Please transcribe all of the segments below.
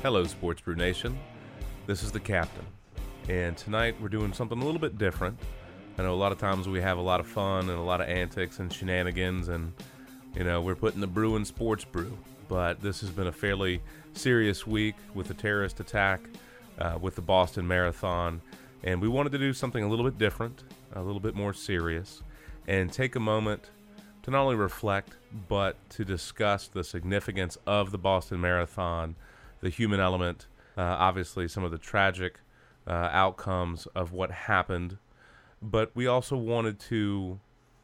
Hello, Sports Brew Nation. This is the captain, and tonight we're doing something a little bit different. I know a lot of times we have a lot of fun and a lot of antics and shenanigans, and we're putting the brew in Sports Brew. But this has been a fairly serious week with the terrorist attack, with the Boston Marathon, and we wanted to do something a little bit different, a little bit more serious, and take a moment to not only reflect, but to discuss the significance of the Boston Marathon, the human element, obviously some of the tragic outcomes of what happened. But we also wanted to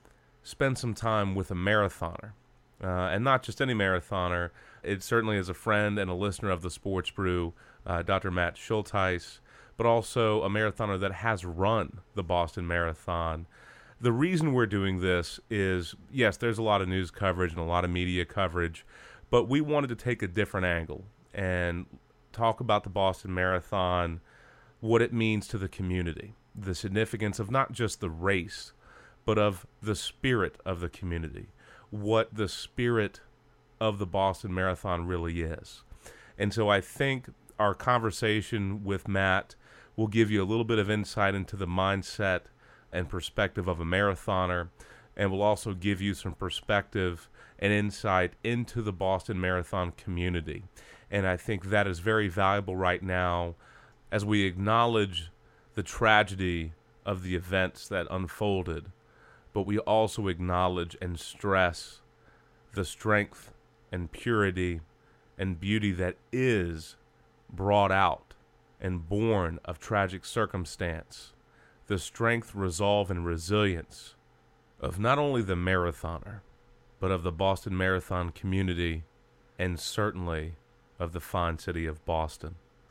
spend some time with a marathoner, and not just any marathoner. It certainly is a friend and a listener of the Sports Brew, Dr. Matt Schultheis, but also a marathoner that has run the Boston Marathon. The reason we're doing this is, yes, there's a lot of news coverage and a lot of media coverage, but we wanted to take a different angle and talk about the Boston Marathon, what it means to the community, the significance of not just the race, but of the spirit of the community, what the spirit of the Boston Marathon really is. And so I think our conversation with Matt will give you a little bit of insight into the mindset and perspective of a marathoner, and will also give you some perspective and insight into the Boston Marathon community. And I think that is very valuable right now as we acknowledge the tragedy of the events that unfolded, but we also acknowledge and stress the strength and purity and beauty that is brought out and born of tragic circumstance, the strength, resolve, and resilience of not only the marathoner, but of the Boston Marathon community, and certainly of the fine city of Boston.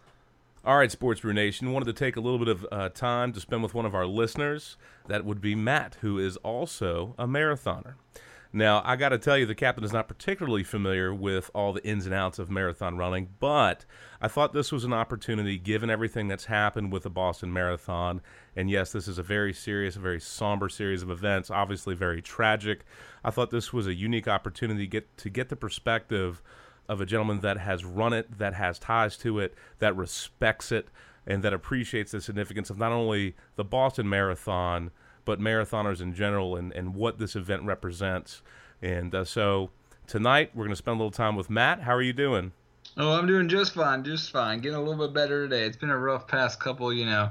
All right, Sports Brew Nation, wanted to take a little bit of time to spend with one of our listeners. That would be Matt, who is also a marathoner. Now, I got to tell you, the captain is not particularly familiar with all the ins and outs of marathon running, but I thought this was an opportunity, given everything that's happened with the Boston Marathon. And yes, this is a very serious, a very somber series of events, obviously very tragic. I thought this was a unique opportunity to get the perspective of a gentleman that has run it, that has ties to it, that respects it, and that appreciates the significance of not only the Boston Marathon, but marathoners in general, and what this event represents. And so tonight, we're going to spend a little time with Matt. How are you doing? Oh, I'm doing just fine. Getting a little bit better today. It's been a rough past couple,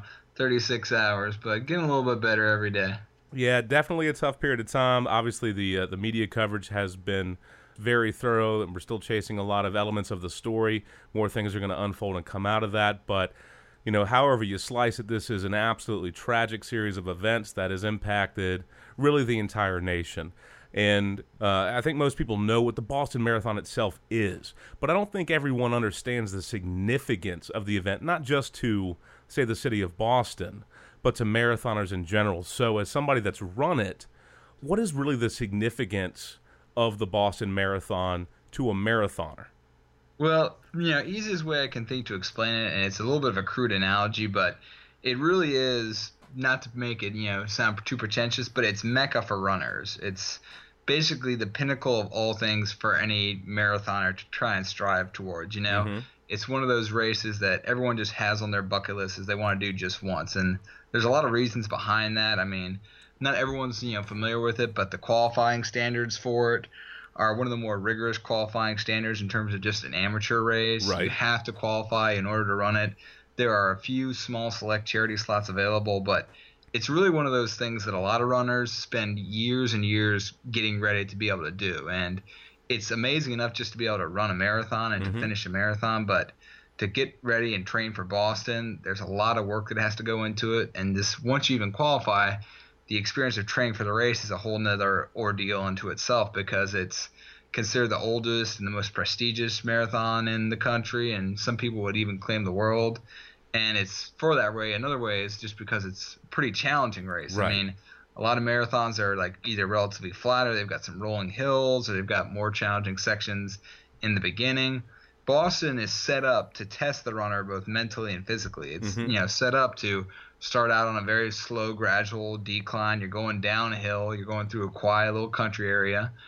36 hours, but getting a little bit better every day. Yeah, definitely a tough period of time. Obviously, the media coverage has been very thorough, and we're still chasing a lot of elements of the story. More things are going to unfold and come out of that, but however you slice it, this is an absolutely tragic series of events that has impacted really the entire nation. And I think most people know what the Boston Marathon itself is, but I don't think everyone understands the significance of the event, not just to, say, the city of Boston, but to marathoners in general. So as somebody that's run it, what is really the significance of the Boston Marathon to a marathoner? Well, easiest way I can think to explain it, and it's a little bit of a crude analogy, but it really is, not to make it, sound too pretentious, but it's Mecca for runners. It's basically the pinnacle of all things for any marathoner to try and strive towards, Mm-hmm. It's one of those races that everyone just has on their bucket list as they want to do just once, and there's a lot of reasons behind that. I mean, not everyone's, familiar with it, but the qualifying standards for it are one of the more rigorous qualifying standards in terms of just an amateur race. Right. You have to qualify in order to run it. There are a few small select charity slots available, but it's really one of those things that a lot of runners spend years and years getting ready to be able to do. And it's amazing enough just to be able to run a marathon and to finish a marathon, but to get ready and train for Boston, there's a lot of work that has to go into it. And this, once you even qualify, the experience of training for the race is a whole nother ordeal unto itself, because it's considered the oldest and the most prestigious marathon in the country, and some people would even claim the world. And it's for that way. Another way is just because it's a pretty challenging race. Right. I mean, a lot of marathons are like either relatively flat, or they've got some rolling hills, or they've got more challenging sections in the beginning. Boston is set up to test the runner both mentally and physically. It's set up to start out on a very slow, gradual decline. You're going downhill. You're going through a quiet little country area.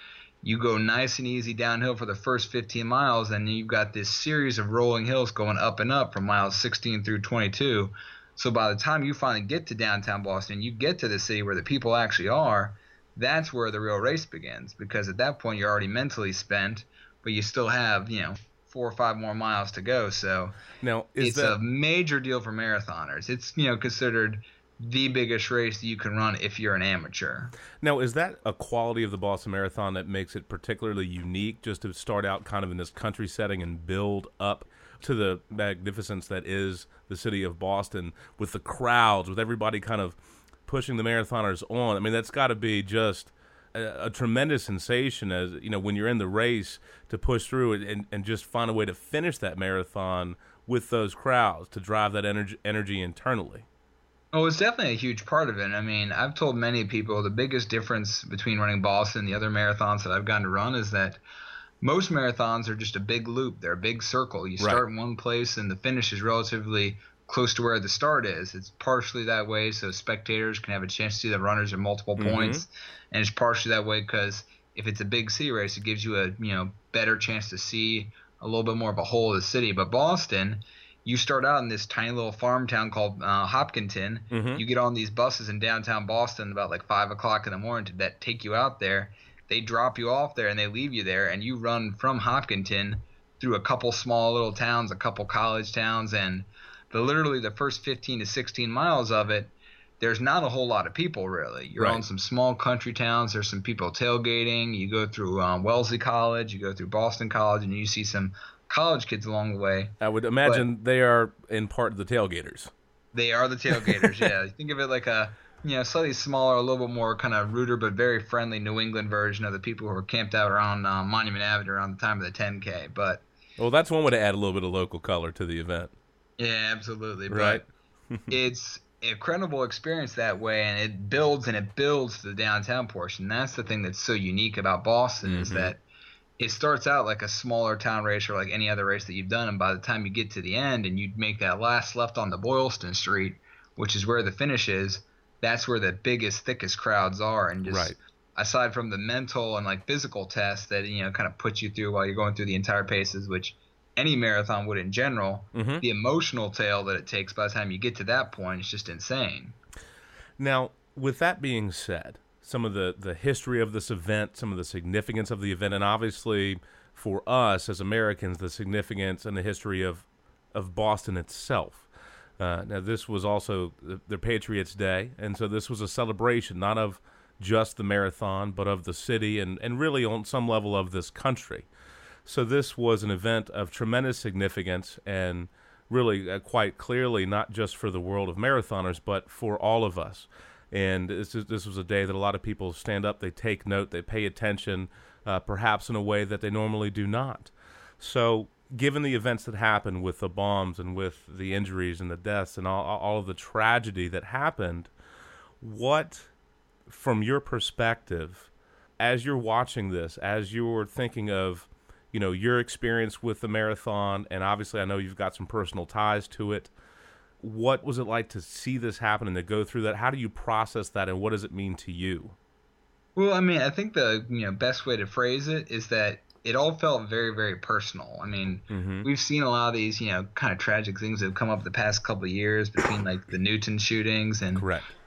You go nice and easy downhill for the first 15 miles, and then you've got this series of rolling hills going up and up from miles 16 through 22. So by the time you finally get to downtown Boston, you get to the city where the people actually are, that's where the real race begins, because at that point you're already mentally spent, but you still have, 4 or 5 more miles to go. So now, it's a major deal for marathoners. It's, considered the biggest race that you can run if you're an amateur. Now, is that a quality of the Boston Marathon that makes it particularly unique, just to start out kind of in this country setting and build up to the magnificence that is the city of Boston, with the crowds, with everybody kind of pushing the marathoners on? I mean, that's got to be just a tremendous sensation, as when you're in the race, to push through it and just find a way to finish that marathon with those crowds, to drive that energy internally. Oh, it's definitely a huge part of it. I mean, I've told many people the biggest difference between running Boston and the other marathons that I've gotten to run is that most marathons are just a big loop. They're a big circle. You start in one place and the finish is relatively close to where the start is. It's partially that way so spectators can have a chance to see the runners at multiple points, and it's partially that way because if it's a big city race, it gives you a better chance to see a little bit more of a whole of the city. But Boston, you start out in this tiny little farm town called Hopkinton. You get on these buses in downtown Boston about like 5 o'clock in the morning that take you out there. They drop you off there and they leave you there, and you run from Hopkinton through a couple small little towns, a couple college towns, and literally the first 15 to 16 miles of it, there's not a whole lot of people really. You're on some small country towns. There's some people tailgating. You go through Wellesley College. You go through Boston College, and you see some college kids along the way. I would imagine they are in part the tailgaters. They are the tailgaters, yeah. Think of it like a slightly smaller, a little bit more kind of ruder but very friendly New England version of the people who were camped out around Monument Avenue around the time of the 10K. But well, that's one way to add a little bit of local color to the event. Yeah, absolutely. Right. But it's an incredible experience that way, and it builds to the downtown portion. That's the thing that's so unique about Boston is that it starts out like a smaller town race or like any other race that you've done, and by the time you get to the end and you make that last left onto Boylston Street, which is where the finish is, that's where the biggest, thickest crowds are. And just aside from the mental and like physical tests that kind of put you through while you're going through the entire paces, which any marathon would in general, the emotional tail that it takes by the time you get to that point is just insane. Now, with that being said, some of the history of this event, some of the significance of the event, and obviously for us as Americans, the significance and the history of Boston itself. Now, this was also the Patriots' Day, and so this was a celebration, not of just the marathon, but of the city and really on some level of this country. So this was an event of tremendous significance and really quite clearly not just for the world of marathoners, but for all of us. And this was a day that a lot of people stand up, they take note, they pay attention, perhaps in a way that they normally do not. So given the events that happened with the bombs and with the injuries and the deaths and all of the tragedy that happened, what, from your perspective, as you're watching this, as you're thinking of your experience with the marathon, and obviously I know you've got some personal ties to it, what was it like to see this happen and to go through that? How do you process that, and what does it mean to you? Well, I mean, I think the best way to phrase it is that it all felt very, very personal. I mean, we've seen a lot of these, kind of tragic things that have come up the past couple of years between like the Newton shootings and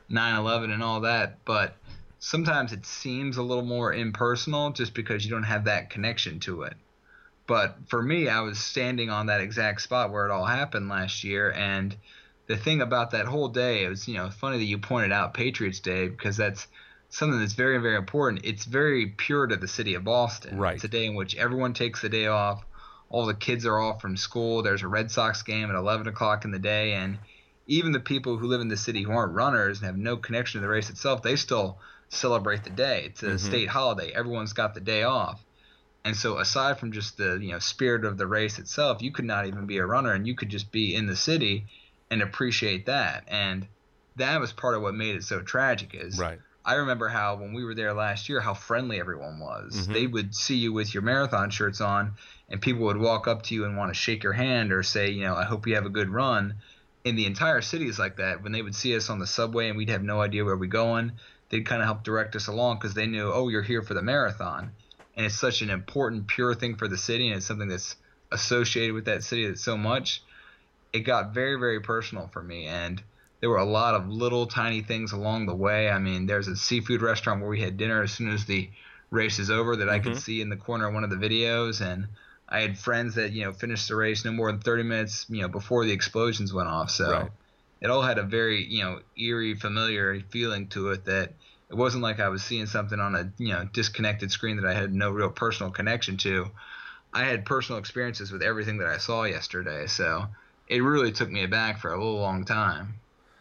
9/11 and all that, but sometimes it seems a little more impersonal just because you don't have that connection to it. But for me, I was standing on that exact spot where it all happened last year, and the thing about that whole day, it was funny that you pointed out Patriots Day, because that's something that's very, very important. It's very pure to the city of Boston. Right. It's a day in which everyone takes the day off. All the kids are off from school. There's a Red Sox game at 11 o'clock in the day, and even the people who live in the city who aren't runners and have no connection to the race itself, they still celebrate the day. It's a state holiday. Everyone's got the day off. And so aside from just the spirit of the race itself, you could not even be a runner, and you could just be in the city and appreciate that. And that was part of what made it so tragic is I remember how when we were there last year, how friendly everyone was. They would see you with your marathon shirts on, and people would walk up to you and want to shake your hand or say, I hope you have a good run. And the entire city is like that. When they would see us on the subway and we'd have no idea where we're going, they'd kind of help direct us along because they knew, oh, you're here for the marathon. and it's such an important, pure thing for the city, and it's something that's associated with that city that's so much. It got very, very personal for me, and there were a lot of little tiny things along the way. I mean, there's a seafood restaurant where we had dinner as soon as the race is over that I could see in the corner of one of the videos, and I had friends that finished the race no more than 30 minutes before the explosions went off. So it all had a very eerie, familiar feeling to it, that it wasn't like I was seeing something on a disconnected screen that I had no real personal connection to. I had personal experiences with everything that I saw yesterday, so it really took me aback for a little long time.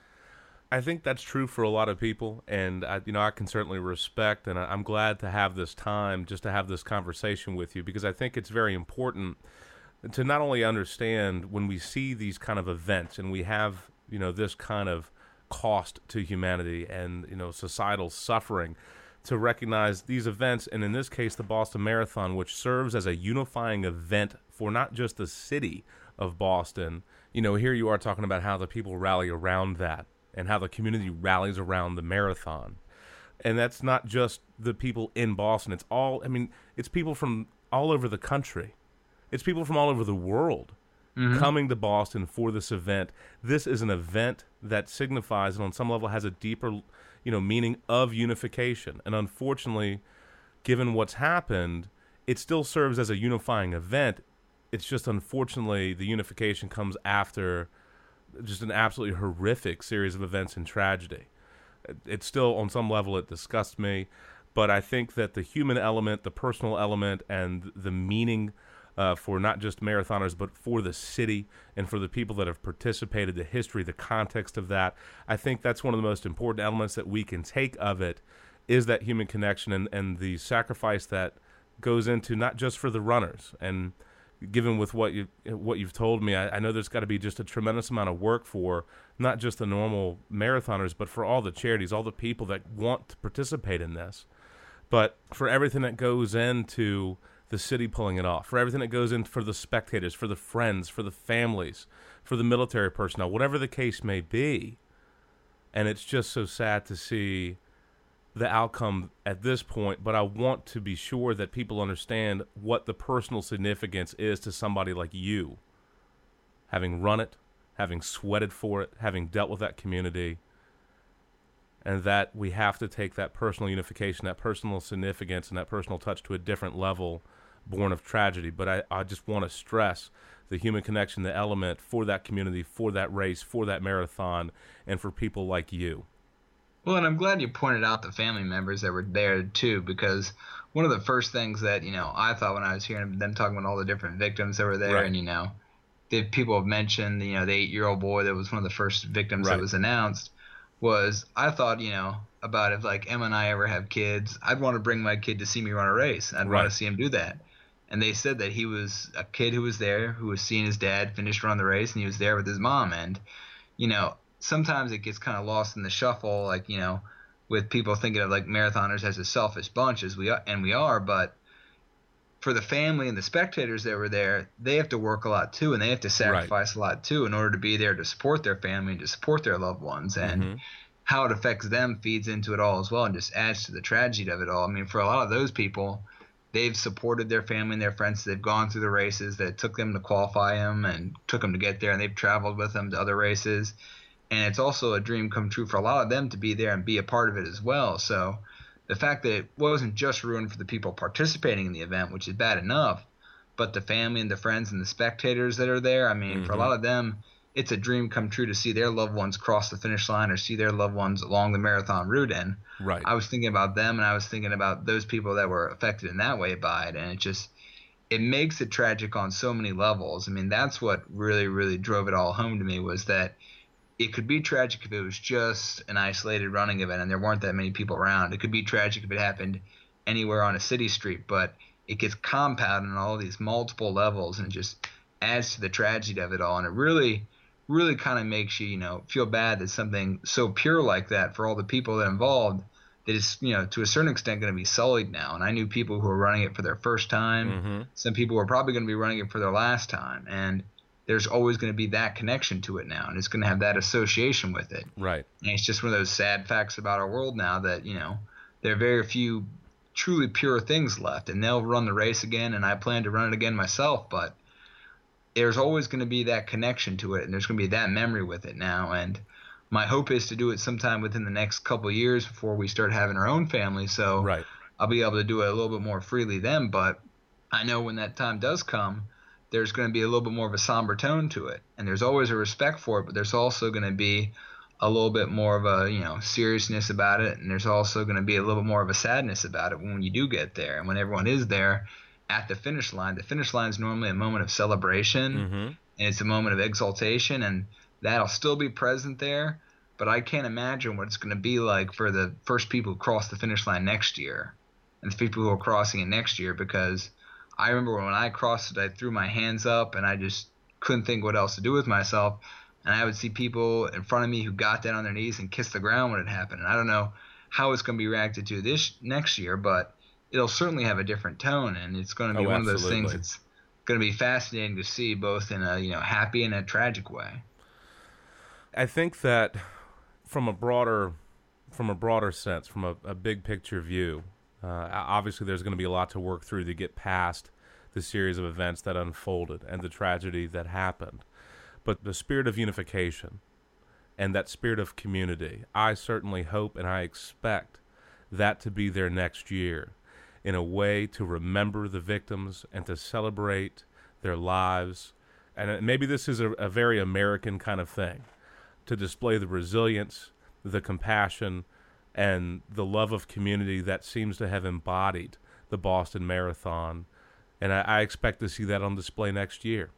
I think that's true for a lot of people, and I can certainly respect, and I'm glad to have this time just to have this conversation with you, because I think it's very important to not only understand when we see these kind of events and we have this kind of cost to humanity and societal suffering, to recognize these events, and in this case the Boston Marathon, which serves as a unifying event for not just the city of Boston. Here you are talking about how the people rally around that and how the community rallies around the marathon. And that's not just the people in Boston. It's people from all over the country. It's people from all over the world coming to Boston for this event. This is an event that signifies and on some level has a deeper, meaning of unification. And unfortunately, given what's happened, it still serves as a unifying event. It's just unfortunately the unification comes after just an absolutely horrific series of events and tragedy. It's still, on some level, it disgusts me, but I think that the human element, the personal element, and the meaning for not just marathoners, but for the city and for the people that have participated, the history, the context of that, I think that's one of the most important elements that we can take of it, is that human connection and the sacrifice that goes into not just for the runners. And given with what you've told me, I know there's got to be just a tremendous amount of work for not just the normal marathoners, but for all the charities, all the people that want to participate in this, but for everything that goes into the city pulling it off, for everything that goes in for the spectators, for the friends, for the families, for the military personnel, whatever the case may be. And it's just so sad to see the outcome at this point, but I want to be sure that people understand what the personal significance is to somebody like you, having run it, having sweated for it, having dealt with that community, and that we have to take that personal unification, that personal significance, and that personal touch to a different level born of tragedy. But I just want to stress the human connection, the element for that community, for that race, for that marathon, and for people like you. Well, and I'm glad you pointed out the family members that were there too, because one of the first things that I thought when I was hearing them talking about all the different victims that were there, right. And the people have mentioned the 8-year-old boy that was one of the first victims right. that was announced, was I thought about if like Emma and I ever have kids, I'd want to bring my kid to see me run a race. I'd right. want to see him do that. And they said that he was a kid who was there, who was seeing his dad finish run the race, and he was there with his mom. And sometimes it gets kind of lost in the shuffle, like, with people thinking of like marathoners as a selfish bunch, as we are, but for the family and the spectators that were there, they have to work a lot too, and they have to sacrifice a lot too in order to be there to support their family and to support their loved ones. And how it affects them feeds into it all as well, and just adds to the tragedy of it all. I mean, for a lot of those people, they've supported their family and their friends. They've gone through the races that took them to qualify them and took them to get there, and they've traveled with them to other races. And it's also a dream come true for a lot of them to be there and be a part of it as well. So the fact that it wasn't just ruined for the people participating in the event, which is bad enough, but the family and the friends and the spectators that are there, I mean, for a lot of them, it's a dream come true to see their loved ones cross the finish line or see their loved ones along the marathon route. And right. I was thinking about them, and I was thinking about those people that were affected in that way by it. And it makes it tragic on so many levels. I mean, that's what really, really drove it all home to me, was that it could be tragic if it was just an isolated running event and there weren't that many people around. It could be tragic if it happened anywhere on a city street, but it gets compounded on all these multiple levels, and it just adds to the tragedy of it all. And it really, really kind of makes you, feel bad that something so pure like that, for all the people that are involved, that is, to a certain extent going to be sullied now. And I knew people who were running it for their first time. Some people were probably going to be running it for their last time. And there's always going to be that connection to it now, and it's going to have that association with it. Right. And it's just one of those sad facts about our world now that, there are very few truly pure things left, and they'll run the race again, and I plan to run it again myself. But there's always going to be that connection to it, and there's going to be that memory with it now. And my hope is to do it sometime within the next couple of years before we start having our own family. So Right. I'll be able to do it a little bit more freely then. But I know when that time does come, there's going to be a little bit more of a somber tone to it. And there's always a respect for it, but there's also going to be a little bit more of a, seriousness about it. And there's also going to be a little bit more of a sadness about it when you do get there. And when everyone is there at the finish line is normally a moment of celebration, and it's a moment of exaltation, and that'll still be present there. But I can't imagine what it's going to be like for the first people who cross the finish line next year and the people who are crossing it next year, because I remember when I crossed it, I threw my hands up and I just couldn't think what else to do with myself. And I would see people in front of me who got down on their knees and kissed the ground when it happened. And I don't know how it's going to be reacted to this next year, but it'll certainly have a different tone, and it's going to be one of those things that's going to be fascinating to see, both in a happy and a tragic way. I think that from a broader sense, from a big picture view, obviously there's going to be a lot to work through to get past the series of events that unfolded and the tragedy that happened. But the spirit of unification and that spirit of community, I certainly hope and I expect that to be there next year, in a way to remember the victims and to celebrate their lives. And maybe this is a very American kind of thing, to display the resilience, the compassion, and the love of community that seems to have embodied the Boston Marathon. And I expect to see that on display next year.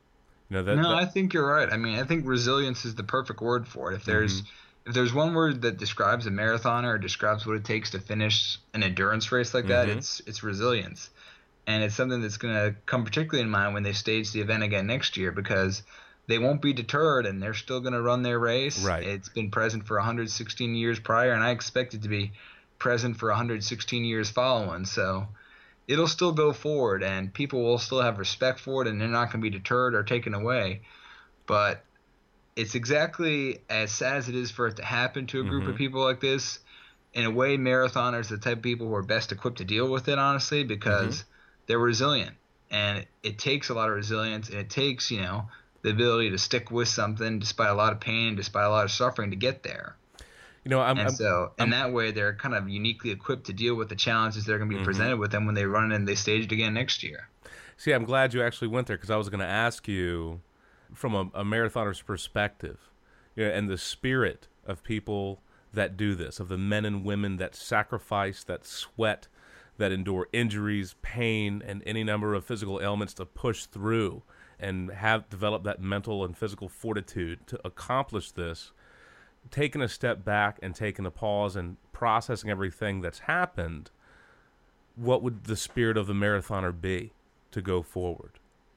I think you're right. I mean, I think resilience is the perfect word for it. If there's one word that describes a marathoner or describes what it takes to finish an endurance race like that, it's resilience. And it's something that's going to come particularly in mind when they stage the event again next year, because they won't be deterred and they're still going to run their race. Right. It's been present for 116 years prior, and I expect it to be present for 116 years following. So it'll still go forward, and people will still have respect for it, and they're not going to be deterred or taken away. But it's exactly as sad as it is for it to happen to a group of people like this. In a way, marathoners are the type of people who are best equipped to deal with it, honestly, because they're resilient. And it takes a lot of resilience, and it takes, the ability to stick with something despite a lot of pain, despite a lot of suffering to get there. In that way, they're kind of uniquely equipped to deal with the challenges that are going to be presented with them when they run and they stage it again next year. See, I'm glad you actually went there, because I was going to ask you, from a marathoner's perspective, and the spirit of people that do this, of the men and women that sacrifice, that sweat, that endure injuries, pain, and any number of physical ailments to push through and have developed that mental and physical fortitude to accomplish this, taking a step back and taking a pause and processing everything that's happened, what would the spirit of the marathoner be to go forward?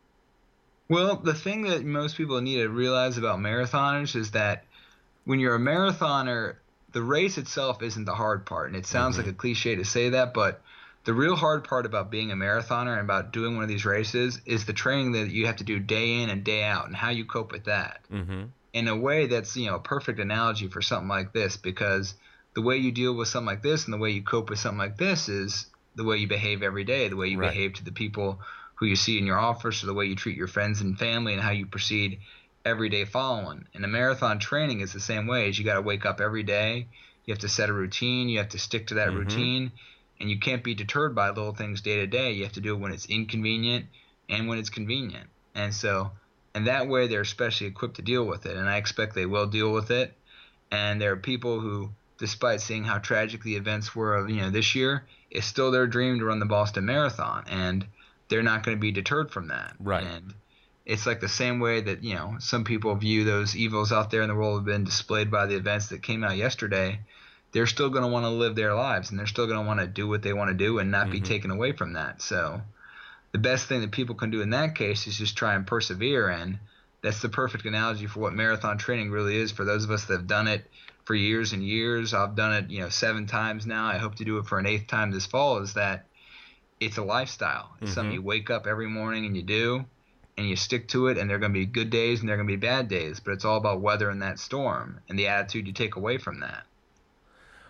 Well, the thing that most people need to realize about marathoners is that when you're a marathoner, the race itself isn't the hard part. And it sounds like a cliche to say that, but the real hard part about being a marathoner and about doing one of these races is the training that you have to do day in and day out, and how you cope with that. In a way, that's a perfect analogy for something like this, because the way you deal with something like this and the way you cope with something like this is the way you behave every day, the way you behave to the people who you see in your office, or the way you treat your friends and family, and how you proceed every day following. And the marathon training is the same way. As you got to wake up every day, you have to set a routine, you have to stick to that routine, and you can't be deterred by little things day to day. You have to do it when it's inconvenient and when it's convenient. And so, in that way, they're especially equipped to deal with it, and I expect they will deal with it. And there are people who, despite seeing how tragic the events were, this year, it's still their dream to run the Boston Marathon, and they're not going to be deterred from that. Right. And it's like the same way that, some people view those evils out there in the world have been displayed by the events that came out yesterday. They're still going to want to live their lives, and they're still going to want to do what they want to do and not be taken away from that. So the best thing that people can do in that case is just try and persevere. And that's the perfect analogy for what marathon training really is for those of us that have done it for years and years. I've done it, 7 times now. I hope to do it for an 8th time this fall. Is that it's a lifestyle. It's something you wake up every morning and you do, and you stick to it, and there are going to be good days and there are going to be bad days, but it's all about weathering that storm and the attitude you take away from that.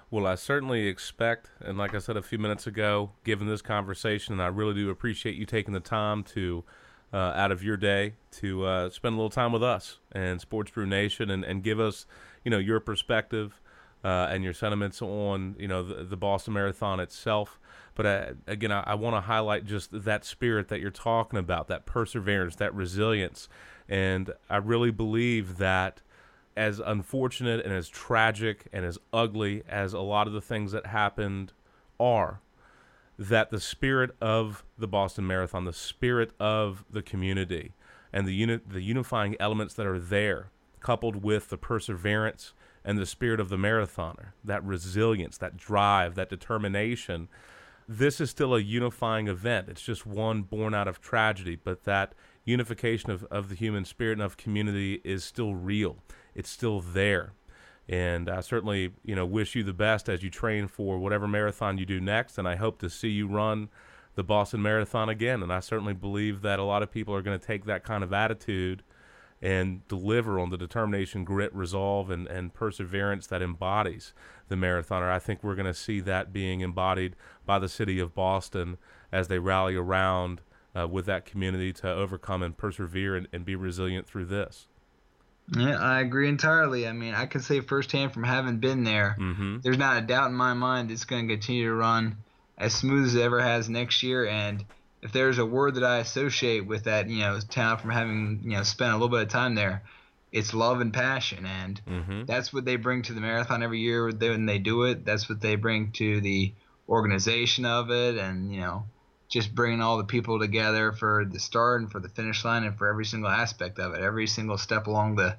Well, I certainly expect, and like I said a few minutes ago, given this conversation, and I really do appreciate you taking the time to, out of your day, to spend a little time with us and Sports Brew Nation, and give us, your perspective and your sentiments on, the Boston Marathon itself. But again, I want to highlight just that spirit that you're talking about, that perseverance, that resilience, and I really believe that, as unfortunate and as tragic and as ugly as a lot of the things that happened are, that the spirit of the Boston Marathon, the spirit of the community, and the unifying elements that are there, coupled with the perseverance and the spirit of the marathoner, that resilience, that drive, that determination, this is still a unifying event. It's just one born out of tragedy, but that unification of the human spirit and of community is still real. It's still there. And I certainly, wish you the best as you train for whatever marathon you do next. And I hope to see you run the Boston Marathon again. And I certainly believe that a lot of people are going to take that kind of attitude and deliver on the determination, grit, resolve, and perseverance that embodies the marathoner. I think we're going to see that being embodied by the city of Boston as they rally around with that community to overcome and persevere and be resilient through this. Yeah, I agree entirely. I mean, I can say firsthand from having been there, there's not a doubt in my mind it's going to continue to run as smooth as it ever has next year. And if there's a word that I associate with that, town from having, spent a little bit of time there, it's love and passion. And that's what they bring to the marathon every year when they do it. That's what they bring to the organization of it, and, just bringing all the people together for the start and for the finish line and for every single aspect of it, every single step along the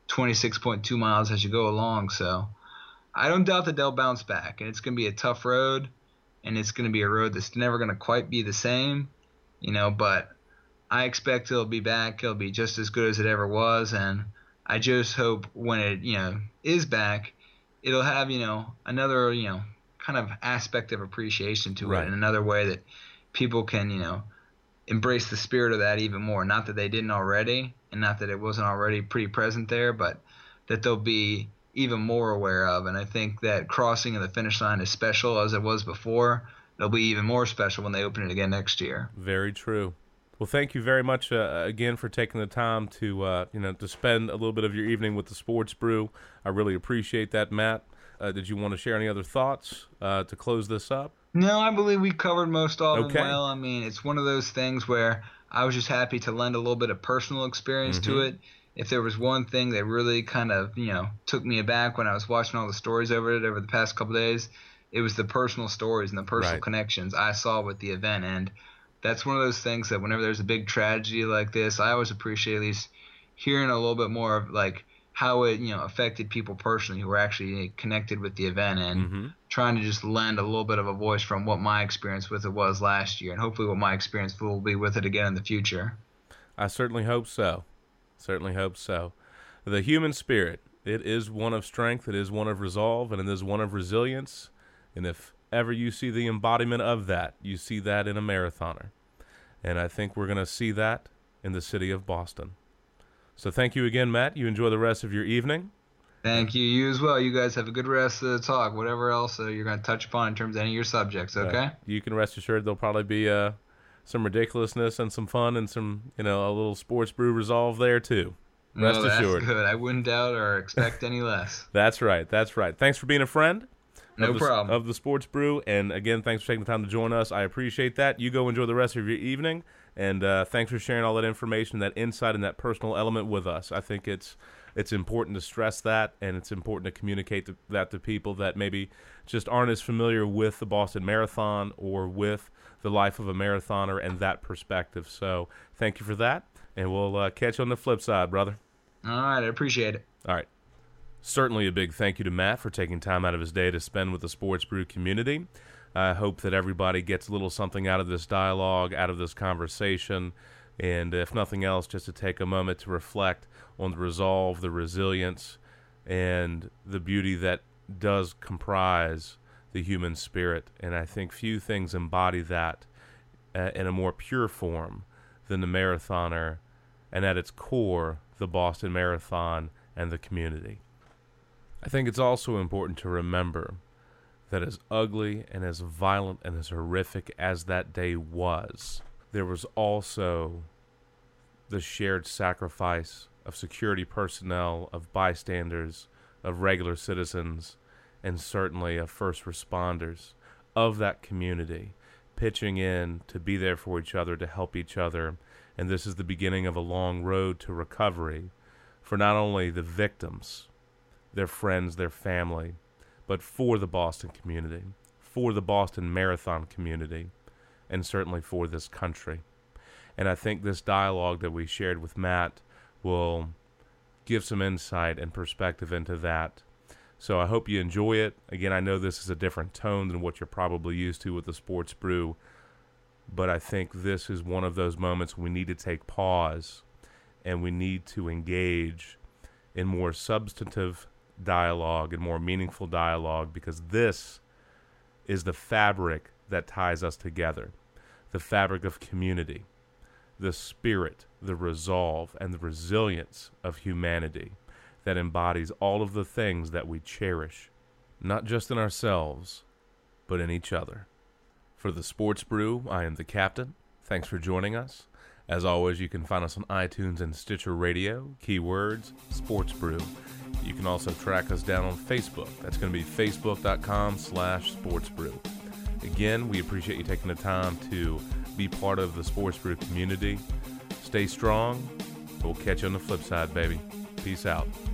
26.2 miles as you go along. So I don't doubt that they'll bounce back, and it's going to be a tough road, and it's going to be a road that's never going to quite be the same, but I expect it'll be back. It'll be just as good as it ever was, and I just hope when it, is back, it'll have, another, kind of aspect of appreciation to it in another way that people can, embrace the spirit of that even more. Not that they didn't already, and not that it wasn't already pretty present there, but that they'll be even more aware of. And I think that crossing of the finish line, as special as it was before, it'll be even more special when they open it again next year. Very true. Well, thank you very much again for taking the time to to spend a little bit of your evening with the Sports Brew. I really appreciate that, Matt. Did you want to share any other thoughts to close this up? No, I believe we covered most all of them well. I mean, it's one of those things where I was just happy to lend a little bit of personal experience to it. If there was one thing that really kind of, took me aback when I was watching all the stories over the past couple of days, it was the personal stories and the personal connections I saw with the event. And that's one of those things that whenever there's a big tragedy like this, I always appreciate at least hearing a little bit more of like how it, affected people personally who were actually connected with the event, and trying to just lend a little bit of a voice from what my experience with it was last year, and hopefully what my experience will be with it again in the future. I certainly hope so. Certainly hope so. The human spirit, it is one of strength, it is one of resolve, and it is one of resilience. And if ever you see the embodiment of that, you see that in a marathoner. And I think we're going to see that in the city of Boston. So thank you again, Matt. You enjoy the rest of your evening. Thank you. You as well. You guys have a good rest of the talk, whatever else you're going to touch upon in terms of any of your subjects, okay? You can rest assured there'll probably be some ridiculousness and some fun and some, a little Sports Brew resolve there too. Rest assured. That's good. I wouldn't doubt or expect any less. That's right. That's right. Thanks for being a friend. No problem. Of the Sports Brew. And again, thanks for taking the time to join us. I appreciate that. You go enjoy the rest of your evening. And thanks for sharing all that information, that insight, and that personal element with us. I think it's important to stress that, and it's important to communicate that to people that maybe just aren't as familiar with the Boston Marathon or with the life of a marathoner and that perspective. So thank you for that, and we'll catch you on the flip side, brother. All right, I appreciate it. All right. Certainly a big thank you to Matt for taking time out of his day to spend with the Sports Brew community. I hope that everybody gets a little something out of this dialogue, out of this conversation, and if nothing else, just to take a moment to reflect on the resolve, the resilience, and the beauty that does comprise the human spirit. And I think few things embody that in a more pure form than the marathoner, and at its core, the Boston Marathon and the community. I think it's also important to remember that as ugly and as violent and as horrific as that day was, there was also the shared sacrifice of security personnel, of bystanders, of regular citizens, and certainly of first responders of that community, pitching in to be there for each other, to help each other. And this is the beginning of a long road to recovery for not only the victims, their friends, their family, but for the Boston community, for the Boston Marathon community, and certainly for this country. And I think this dialogue that we shared with Matt will give some insight and perspective into that. So I hope you enjoy it. Again, I know this is a different tone than what you're probably used to with the Sports Brew, but I think this is one of those moments we need to take pause and we need to engage in more substantive dialogue and more meaningful dialogue, because this is the fabric that ties us together, the fabric of community, the spirit, the resolve, and the resilience of humanity that embodies all of the things that we cherish, not just in ourselves, but in each other. For the Sports Brew, I am the Captain. Thanks for joining us. As always, you can find us on iTunes and Stitcher Radio, keywords, Sports Brew. You can also track us down on Facebook. That's going to be facebook.com/sportsbrew. Again, we appreciate you taking the time to be part of the Sports Brew community. Stay strong. We'll catch you on the flip side, baby. Peace out.